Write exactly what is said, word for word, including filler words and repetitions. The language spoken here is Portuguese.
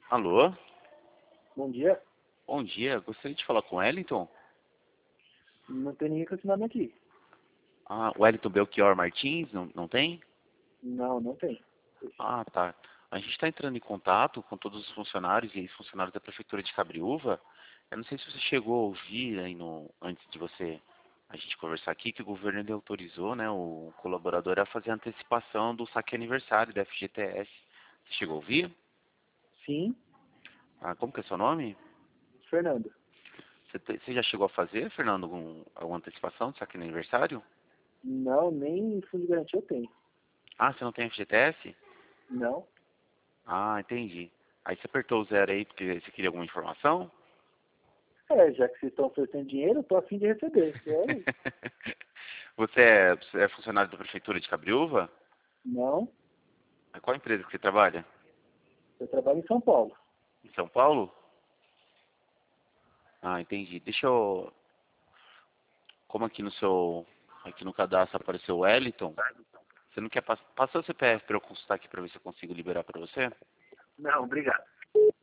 Alô? Bom dia. Bom dia, gostaria de falar com o Wellington? Não tem ninguém com esse nome aqui. Ah, Wellington Belchior Martins, não, não tem? Não, não tem. Ah, tá. A gente está entrando em contato com todos os funcionários e ex-funcionários da Prefeitura de Cabriúva. Eu não sei se você chegou a ouvir aí no, antes de você, a gente conversar aqui, que o governo ele autorizou, né, o colaborador a fazer a antecipação do saque aniversário da F G T S. Você chegou a ouvir? Sim, Ah, como que é seu nome? Fernando. Você, te- você já chegou a fazer, Fernando, algum, alguma antecipação do saque aniversário? Não, nem fundo de garantia eu tenho. Ah, você não tem F G T S? Não. Ah, entendi. Aí você apertou o zero aí porque você queria alguma informação? É, já que vocês estão oferecendo dinheiro, eu tô a fim de receber. É, Você é, você é funcionário da Prefeitura de Cabriúva? não, Mas qual empresa que você trabalha? eu trabalho em São Paulo. Em São Paulo? Ah, entendi. Deixa eu... Como aqui no seu... Aqui no cadastro apareceu o Wellington, você não quer passar... Passa o C P F para eu consultar aqui para ver se eu consigo liberar para você? Não, obrigado.